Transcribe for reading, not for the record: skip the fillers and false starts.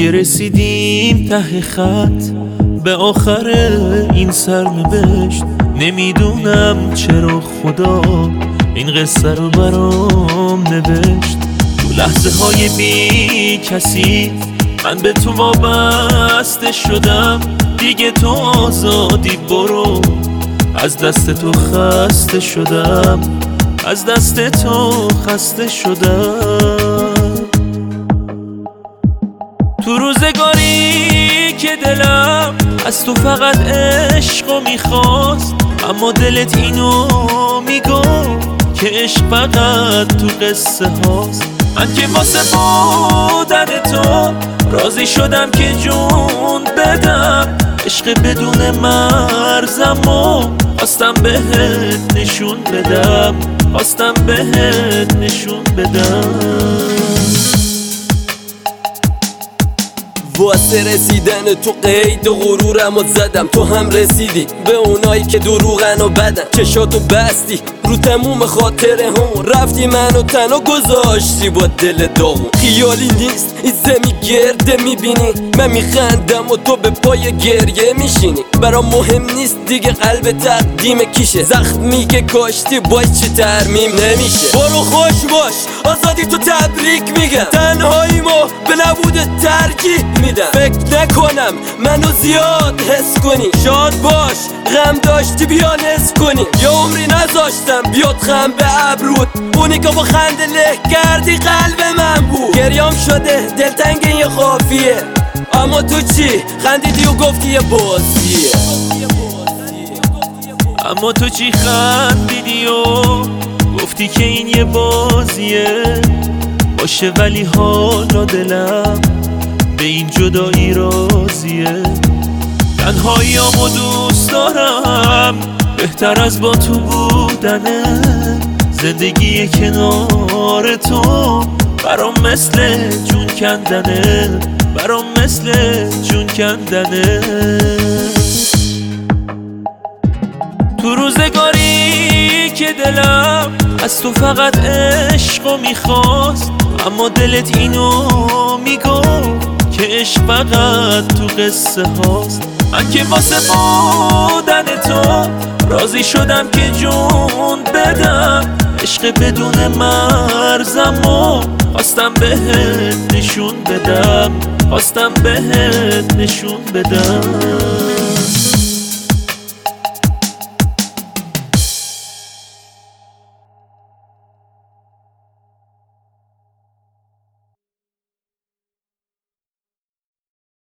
که رسیدیم ته خط به آخر این سرنوشت. نمیدونم چرا خدا این قصه رو برام نوشت. تو لحظه های بی کسی من به تو وابسته شدم. دیگه تو آزادی برو، از دست تو خسته شدم، از دست تو خسته شدم. تو روزگاری که دلم از تو فقط عشقو میخواست، اما دلت اینو میگفت که عشق فقط تو قصه هاست. من که واسه بودن تو راضی شدم که جون بدم. عشق بدون مرزم و خواستم بهت نشون بدم، خواستم بهت نشون بدم. واسه رسیدن تو قید غرورم و زدم. تو هم رسیدی به اونایی که دروغن و بدن. چشاتو بستی رو تموم خاطره هم، رفتی منو تنها گذاشتی با دل داغون. خیالی نیست این زمی گرده میبینی من میخندم و تو به پای گریه میشینی. برام مهم نیست دیگه قلب تقدیم کیشه، زخمی که کاشتی باید چی ترمیم نمیشه. برو خوش باش آزادی تو تبریک میگم، تنهایی ما به نبود ترکی میدم. فکر نکنم منو زیاد حس کنی، شاد باش غم داشتی بیا نصف کنی. یه عمری نذاشتم بیاد خم به ابرود، اونی که با خنده له کردی قلب من بود. گریام شده دلتنگ یه خافیه، اما تو چی خندیدی و گفتی یه بازیه. اما تو چی خندیدی و گفتی که این یه بازیه. باشه ولی حالا دلم به این جدایی راضیه. تنهاییامو دوست دارم بهتر از با تو بودنه. زندگی کنار تو برام مثل جون کندنه، برام مثل جون کندنه. تو روزگاری که دلم از تو فقط عشقو میخواست، اما دلت اینو میگفت که عشق فقط تو قصه هاست. من که واسه بودن تو راضی شدم که جون بدم. عشق بدون مرزم و خواستم بهت نشون بدم، خواستم بهت نشون بدم.